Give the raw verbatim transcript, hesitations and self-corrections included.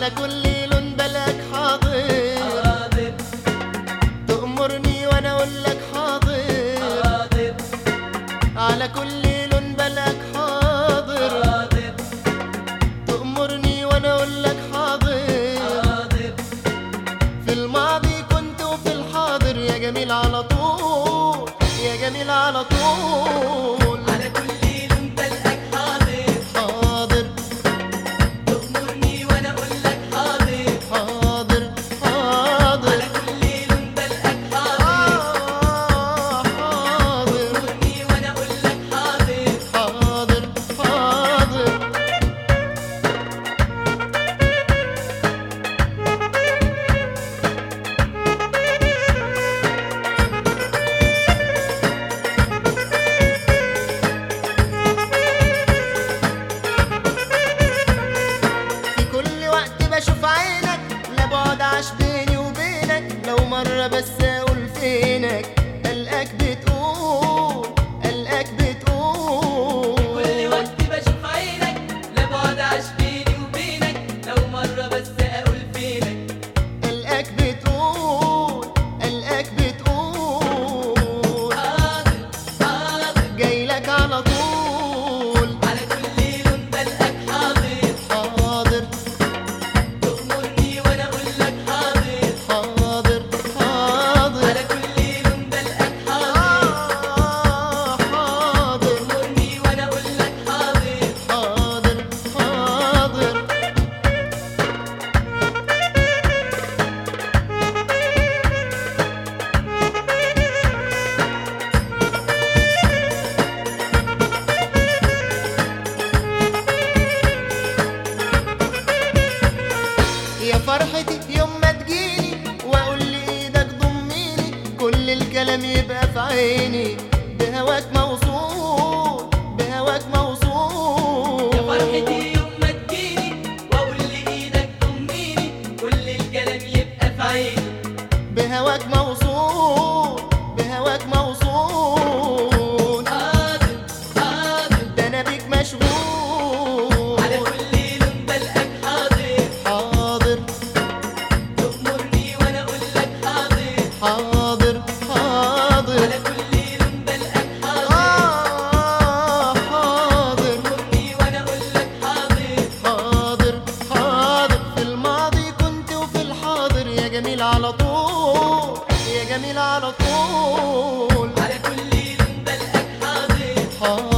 على كل لون بالك حاضر حاضر، تأمرني وانا اقول لك حاضر حاضر، على كل لون بالك حاضر حاضر، تأمرني وانا اقول لك حاضر حاضر، في الماضي كنت وفي الحاضر يا جميل على طول يا جميل على طول على كل لون بلقاك حاضر، حاضر تأمرني وأنا أقول لك حاضر، حاضر حاضر على كل لون بلقاك حاضر، آه حاضر تأمرني وأنا أقول لك حاضر. حاضر حاضر في كل وقت بشوف عينك لا بعد عاش بيني وبينك لو مرة بس اقول فينك قلقك بتقول قلقك بتقول كل وقت بشوف عينك لا بعد عاش بيني وبينك، لو مرة بس أقول فينك. قلقك بتقول قلقك بتقول حاضر، حاضر، جايلك على طول على كل لون بلقاك حاضر، حاضر تأمرني وأنا أقول لك حاضر، حاضر حاضر على كل لون بلقاك حاضر، آه حاضر تأمرني وأنا أقول لك حاضر. حاضر حاضر يا فرحتي يوم ما تجيني واقول لايدك ضميني كل الكلام يبقى في عيني بهواك موصول بهواك موصول يا فرحتي يوم ما تجيني وأقول لإيدك ضميني، كل الكلام يبقى في عيني. بهواك موصول بهواك موصول حاضر، حاضر، ده انا بيك مشغول على كل لون بلقاك حاضر، حاضر تأمرني وأنا أقول لك حاضر، حاضر حاضر على كل لون بلقاك حاضر، آه حاضر تأمرني وأنا أقول لك حاضر. حاضر حاضر في الماضي كنت وفي الحاضر يا جميل على طول يا جميل على طول على كل لون بلقاك حاضر، حاضر